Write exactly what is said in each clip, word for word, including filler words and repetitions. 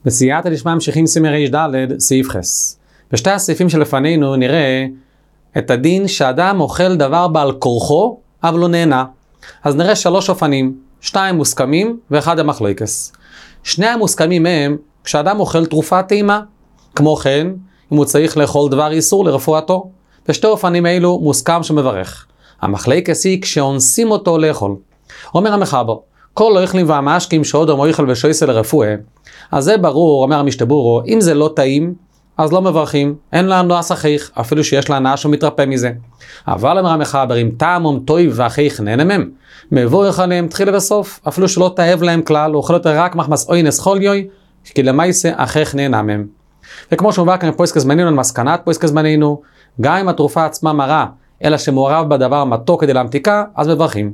בסייעתא דשמיא ממשיכים סימן ר"ד, סעיף ח'. בשתי הסעיפים שלפנינו נראה את הדין שאדם אוכל דבר בעל כורחו, אבל לא נהנה. אז נראה שלוש אופנים, שתיים מוסכמים ואחד המחלוקס. שני המוסכמים הם כשאדם אוכל תרופה טעימה, כמו כן, אם הוא צריך לאכול דבר איסור לרפואתו. בשתי אופנים אלו מוסכם שמברך. המחלוקס היא כשאונסים אותו לאכול. אומר המחבר, כל לא אוכלים והמשקים שעוד מויכל ושויסה לרפואה, אז זה ברור, אומר המשתבורו, אם זה לא טעים, אז לא מברכים, אין לנו אסכיך, אפילו שיש לה הנאה שהוא מתרפא מזה. אבל אומר המחבר, אם טעמם טויב ואחיך נהנמם, מבורך עליהם תחילה וסוף, אפילו שלא תאהב להם כלל, הוא אוכל יותר רק מחמס אוינס חוליוי, כי למעשה אחיך נהנמם. וכמו שמובא כאן פויסק זמנינו, מסקנת פויסק זמנינו, גם אם התרופה עצמה מרה, אלא שמעורב בדבר מתוק כדי להמתיקה, אז מברכים.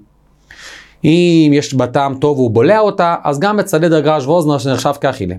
אם יש בטעם טוב והוא בולע אותה, אז גם בצדד הגרש ואוזנר שנחשב כאכילה.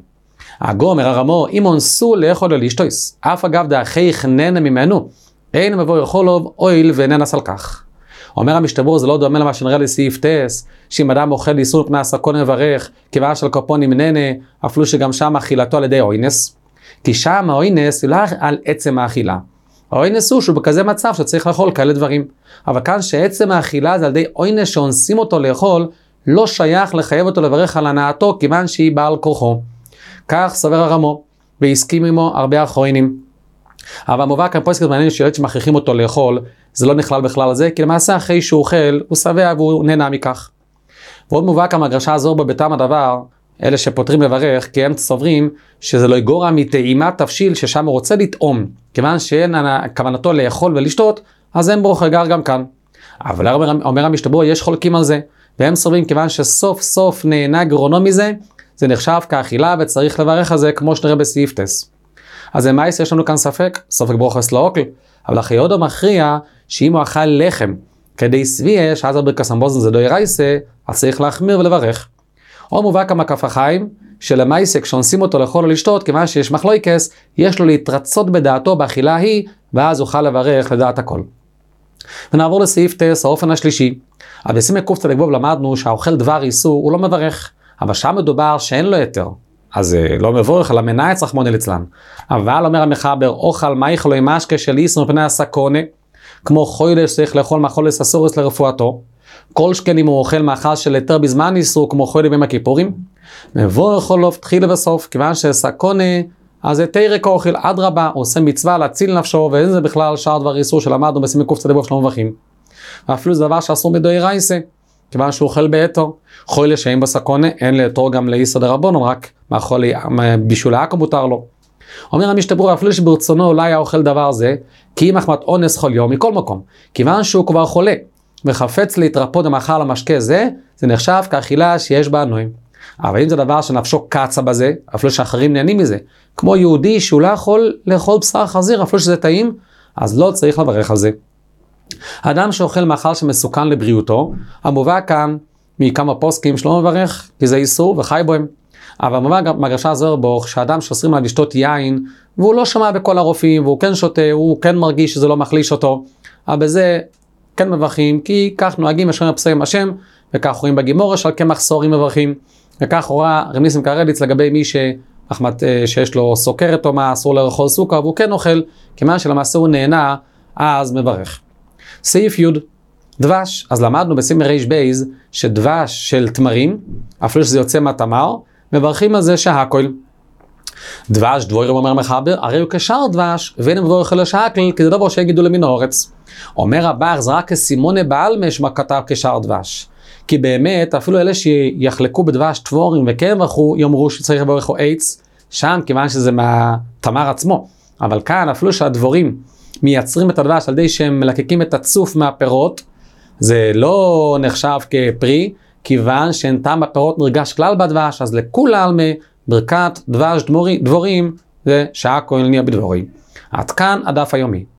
הגומר הרמו, אם אונסו לאכול או להשתויס, אף אגב דאחיך נהנה ממנו, אין מבוא יכולוב אויל וננס על כך. אומר המשתבור, זה לא דומה למה שנראה לסעיף טס, שאם אדם אוכל איסור פני הסקון מברך, כיוון של קופונים נהנה, אפילו שגם שם אכילתו על ידי אוינס, כי שם האוינס הוא לא על עצם האכילה. האוינס הוא שהוא בכזה מצב שצריך לאכול כאלה דברים. אבל כאן שעצם האכילה זה על ידי אוינס שאונסים אותו לאכול, לא שייך לחייב אותו לברך על הנאתו, כיוון שהיא בעל כורחו. כך סבר הרמו, והסכים עמו הרבה אחרונים. אבל מובא כאן פוסק מעניין שירת שמכריחים אותו לאכול, זה לא נכלל בכלל הזה, כי למעשה אחרי שהוא אוכל, הוא שבע והוא נהנה מכך. ועוד מובא כאן הגרשה הזו בביתם הדבר, אלה שפותרים לברך, כי הם סוברים שזה לא יגורע מטעימת תבשיל ששם הוא רוצה לטעום, כיוון שאין כוונתו לאכול ולשתות, אז אין ברוך הגר גם כאן. אבל אומר, אומר המשתבר, יש חולקים על זה, והם סוברים כיוון שסוף סוף נהנה גרונו מזה, זה נחשב כאכילה וצריך לברך על זה כמו שנראה בסעיף טס. אז למעשה יש לנו כאן ספק, ספק ברוכס לא אוכל, אבל אחרי עוד מכריע שאם הוא אכל לחם כדי סביעה, שאז הברכס המבוזן זה לא ירייסה, אז צריך להחמיר ולברך. או מובא כמה כף החיים, שלמעשה כשאונסים אותו לאכול או לשתות, כיוון שיש מחלוקס, יש לו להתרצות בדעתו באכילה היא, ואז אוכל לברך לדעת הכל. ונעבור לסעיף טס, האופן השלישי. אבל בסימן קצ"ב למדנו שהאוכל דבר איסור הוא לא מברך, אבל שם מדובר שאין לו יותר. אז לא מבורך, אלא מנאץ רחמנא ליצלן. אבל אומר המחבר, אוכל מייכל או משקה של איסור מפני הסקונה, כמו חוילש צריך לאכול מאכולס אסורס לרפואתו, כל שכן אם הוא אוכל מאכל של היתר בזמן איסור, כמו חוילש ביום הכיפורים, מבורך עליו תחילה וסוף, כיוון שסקונה, אז זה תירק אוכל, אדרבה, הוא עושה מצווה להציל נפשו, ואין זה בכלל שאר דבר איסור שלמדנו בסימן קצ"ב שלא מברכים. ואפילו זה דבר שאסור מדאורייתא, כיוון שהוא אוכל באתר, חוילש שאין בסקונה, אין לאתר גם לאיסור דרבנן, רק מאכול בישול העכו מותר לו. אומר המשתבר, אפילו שברצונו אולי האוכל דבר זה, כי אם מחמת אונס כל יום מכל מקום, כיוון שהוא כבר חולה, וחפץ להתרפות במאכל המשקה זה, זה נחשב כאכילה שיש בה נועים. אבל אם זה דבר שנפשו קצה בזה, אפילו שאחרים נהנים מזה, כמו יהודי שהוא לא יכול לאכול בשר חזיר, אפילו שזה טעים, אז לא צריך לברך על זה. האדם שאוכל מאכל שמסוכן לבריאותו, המובא כאן מכמה פוסקים שלא מברך, כי זה איסור וחי בוהם. אבל מובא מגרשה זוהר בוך, שהאדם שאוסרים עליו לשתות יין, והוא לא שמע בכל הרופאים, והוא כן שותה, הוא כן מרגיש שזה לא מחליש אותו, אבל בזה כן מברכים, כי כך נוהגים השם הפסקים השם, וכך רואים בגימורה שעל קמח סוהרים מברכים, וכך הורה רב ניסים קרליץ לגבי מי שאחמת, שיש לו סוכרת או מה, אסור לאכול סוכר, והוא כן אוכל, כיוון שלמעשה הוא נהנה, אז מברך. סעיף י' דבש, אז למדנו בסימן ר"ב שדבש של תמרים, אפילו שזה יוצא מהתמר, מברכים על זה שהכל. דבש, דבורים אומר מחבר, הרי הוא כשאר דבש, ואין מבורך אלא שהכל, כי זה דבר שיגידו למין האורץ. אומר הבח, זה רק כסימונה בעלמש מה כתב כשאר דבש. כי באמת, אפילו אלה שיחלקו בדבש דבורים וכן יברכו, יאמרו שצריך לברך או עץ, שם כיוון שזה מהתמר עצמו. אבל כאן, אפילו שהדבורים מייצרים את הדבש על ידי שהם מלקקים את הצוף מהפירות, זה לא נחשב כפרי, כיוון שאין טעם הפירות נרגש כלל בדבש, אז לכולם ברכת דבש דבורים, זה שהכל נהיה בדבורים. עד כאן הדף היומי.